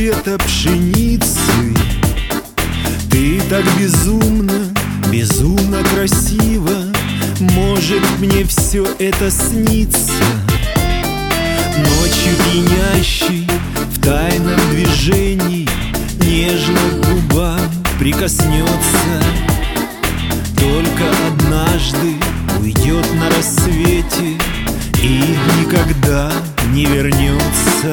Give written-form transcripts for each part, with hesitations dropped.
цвета пшеницы. Ты так безумно, безумно красиво, может мне все это снится. Ночью пьянящий, в тайном движении, нежно к губам прикоснется. Только однажды уйдет на рассвете и никогда не вернется.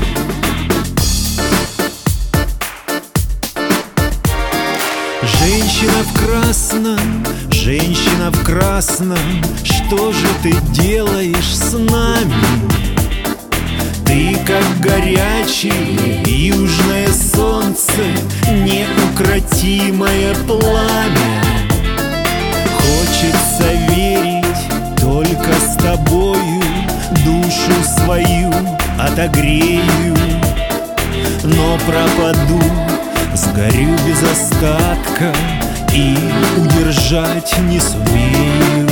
Женщина в красном, женщина в красном, что же ты делаешь с нами? Ты как горячее южное солнце, неукротимое пламя. Хочется верить, только с тобою душу свою отогрею. Но пропаду, сгорю без остатка и удержать не сумею.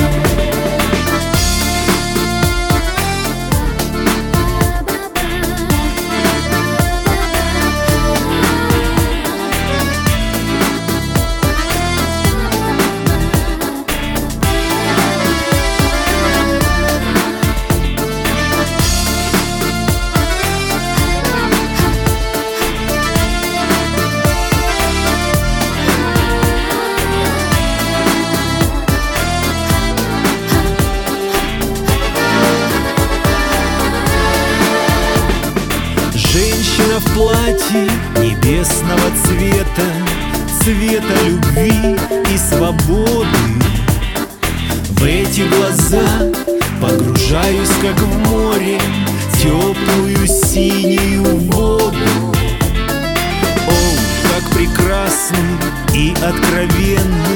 Женщина в платье небесного цвета, цвета любви и свободы. В эти глаза погружаюсь, как в море, теплую синюю воду. О, как прекрасны и откровенны